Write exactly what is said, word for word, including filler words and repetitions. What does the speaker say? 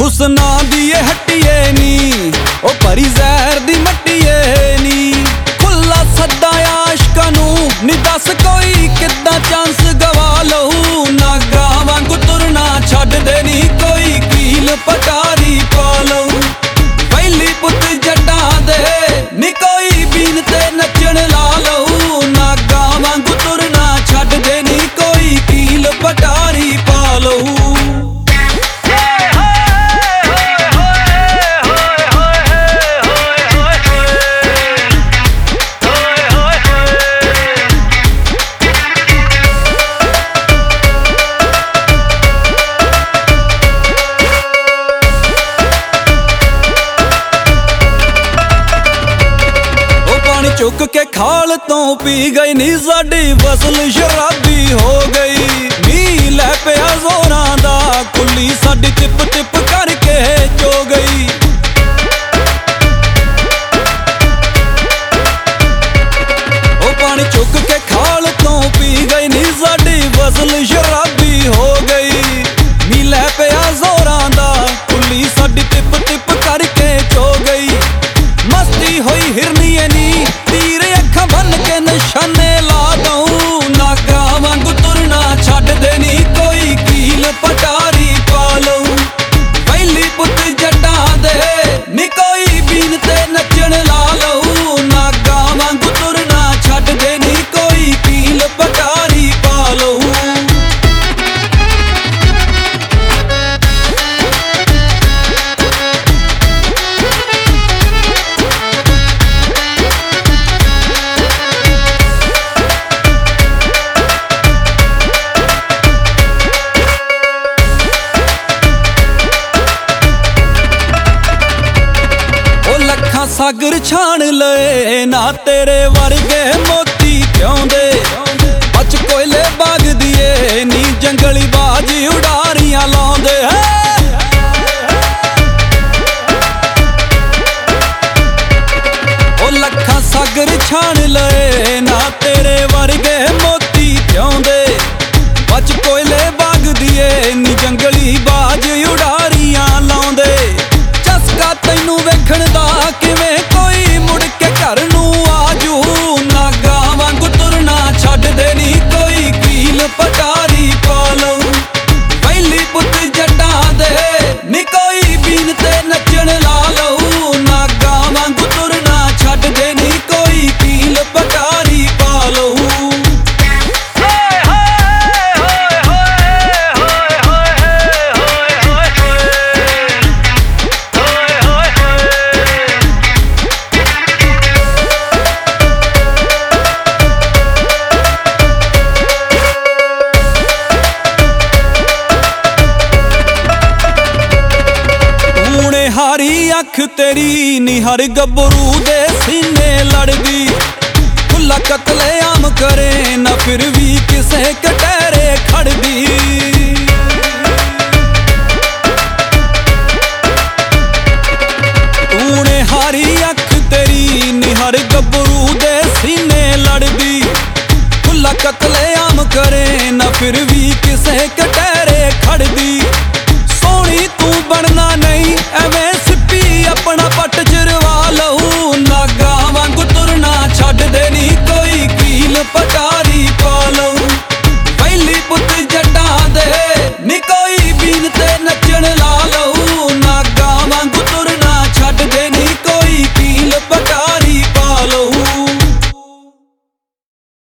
हुस्ना दी ये हट्टीए नी ओ भरी जहर दी मट्टीए नी खुला सदा आशकां नूं नी दस कोई किद्दां चांस गवा लऊं नागा वांगू तुरना छड्ड दे नी कोई कील पटारी पा लऊं पहली पुत जट्टां दे नी कोई बीन ते नचण ला लऊं नागा वांगू तुरना छड्ड दे नी कोई कील पटारी पा लऊं। चुक के खाल तो पी गई नी साडी फसल शराबी हो गई नी लै पिया जोरां दा कुल्ली साडी टिप टिप करके चो गई। ओ पानी चुक के खाल तो पी गई नी साडी फसल शराबी हो गई नी लै पिया जोरां दा कुल्ली साडी टिप टिप करके चो गई। मस्ती होई हिरनीए नी तीर अखां बन के निशाने ला दूं नागा वांगू तुरना छड्ड दे नी कोई कील पटारी पा लऊं पहली पुत जट्टां दे नी कोई बीन ते नचण ला लऊं नागा वांगू तुरना छड्ड दे नी कोई कील पटारी पा लऊं। सागर छाण लए ना तेरे वर्गे मोती प्याउंदे अच कोयले बाग दिए नी जंगली बाजी उडारियां लाउंदे ओ लखां सागर छाण लए ना तेरे वर्गे मोती प्याउंदे अच कोयले बाग दिए नी जंगली बाज उडारियां लाउंदे। चस्का तैनू वेखण दा किवें कोई मुड़ के घर नूं आजू नागा वांगू तुरना छड्ड दे नी कोई कील पटारी पा लऊं पहली पुत जट्टां दे नी कोई बीन ते नचण ला लऊं नागा वांगू तुरना छड्ड दे नी कोई कील पटारी पा लऊं। हारी अख तेरी नी हर गबरू दे सीने लड़दी खुला कतले आम करे ना फिर भी किसे कटहरे खड़दी। तूने हारी अख तेरी नी हर गबरू दे सीने लड़दी खुला कतले आम करे ना फिर भी किसे कटहरे खड़दी। सोनी तू बनना नहीं एवें सिप्पी अपना पट चरवा